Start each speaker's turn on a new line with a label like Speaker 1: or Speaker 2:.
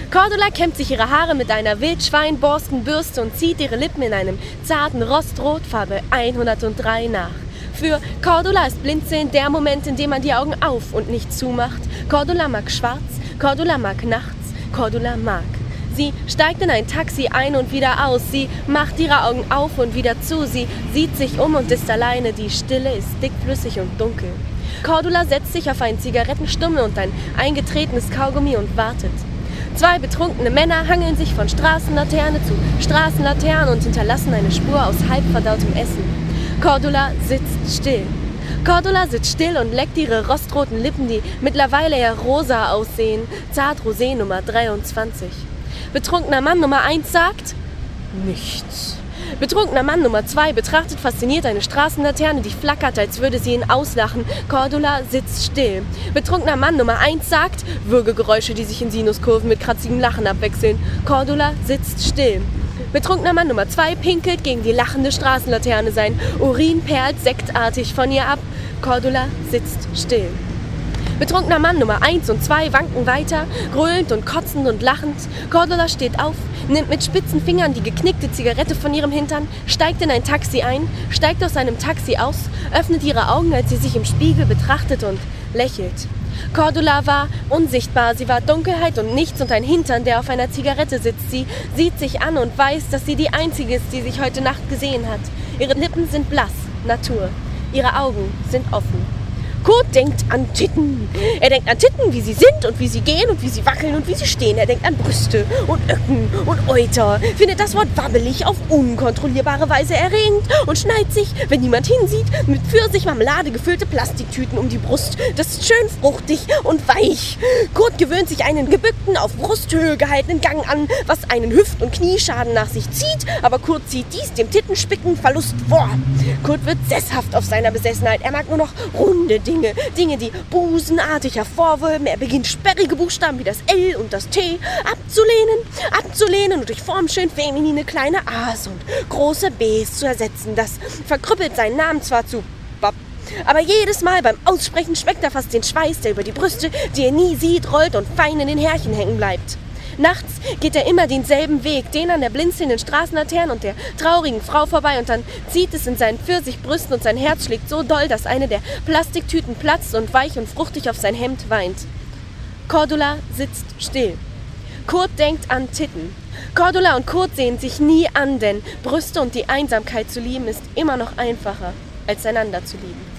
Speaker 1: Cordula kämmt sich ihre Haare mit einer Wildschweinborstenbürste und zieht ihre Lippen in einem zarten Rostrot Farbe 103 nach. Für Cordula ist Blinzeln der Moment, in dem man die Augen auf und nicht zumacht. Cordula mag schwarz, Cordula mag nachts, Cordula mag. Sie steigt in ein Taxi ein und wieder aus. Sie macht ihre Augen auf und wieder zu. Sie sieht sich um und ist alleine. Die Stille ist dickflüssig und dunkel. Cordula setzt sich auf einen Zigarettenstummel und ein eingetretenes Kaugummi und wartet. Zwei betrunkene Männer hangeln sich von Straßenlaterne zu Straßenlaterne und hinterlassen eine Spur aus halbverdautem Essen. Cordula sitzt still. Cordula sitzt still und leckt ihre rostroten Lippen, die mittlerweile eher rosa aussehen. Zart Rosé Nummer 23. Betrunkener Mann Nummer 1 sagt nichts. Betrunkener Mann Nummer 2 betrachtet fasziniert eine Straßenlaterne, die flackert, als würde sie ihn auslachen. Cordula sitzt still. Betrunkener Mann Nummer 1 sagt Würgegeräusche, die sich in Sinuskurven mit kratzigem Lachen abwechseln. Cordula sitzt still. Betrunkener Mann Nummer 2 pinkelt gegen die lachende Straßenlaterne. Sein Urin perlt sektartig von ihr ab. Cordula sitzt still. Betrunkener Mann Nummer 1 und 2 wanken weiter, gröhlend und kotzend und lachend. Cordula steht auf, nimmt mit spitzen Fingern die geknickte Zigarette von ihrem Hintern, steigt in ein Taxi ein, steigt aus einem Taxi aus, öffnet ihre Augen, als sie sich im Spiegel betrachtet und lächelt. Cordula war unsichtbar, sie war Dunkelheit und nichts und ein Hintern, der auf einer Zigarette sitzt. Sie sieht sich an und weiß, dass sie die Einzige ist, die sich heute Nacht gesehen hat. Ihre Lippen sind blass, Natur. Ihre Augen sind offen. Kurt denkt an Titten. Er denkt an Titten, wie sie sind und wie sie gehen und wie sie wackeln und wie sie stehen. Er denkt an Brüste und Öcken und Euter, findet das Wort wabbelig auf unkontrollierbare Weise erregend und schneidet sich, wenn niemand hinsieht, mit Pfirsichmarmelade gefüllte Plastiktüten um die Brust. Das ist schön fruchtig und weich. Kurt gewöhnt sich einen gebückten, auf Brusthöhe gehaltenen Gang an, was einen Hüft- und Knieschaden nach sich zieht, aber Kurt zieht dies dem Tittenspicken Verlust vor. Kurt wird sesshaft auf seiner Besessenheit. Er mag nur noch runde Dinge, die busenartig hervorwölben. Er beginnt sperrige Buchstaben wie das L und das T abzulehnen und durch formschön feminine kleine A's und große B's zu ersetzen. Das verkrüppelt seinen Namen zwar zu Bob, aber jedes Mal beim Aussprechen schmeckt er fast den Schweiß, der über die Brüste, die er nie sieht, rollt und fein in den Härchen hängen bleibt. Nachts geht er immer denselben Weg, den an der blinzelnden Straßenlaterne und der traurigen Frau vorbei, und dann zieht es in seinen Pfirsichbrüsten und sein Herz schlägt so doll, dass eine der Plastiktüten platzt und weich und fruchtig auf sein Hemd weint. Cordula sitzt still. Kurt denkt an Titten. Cordula und Kurt sehen sich nie an, denn Brüste und die Einsamkeit zu lieben ist immer noch einfacher, als einander zu lieben.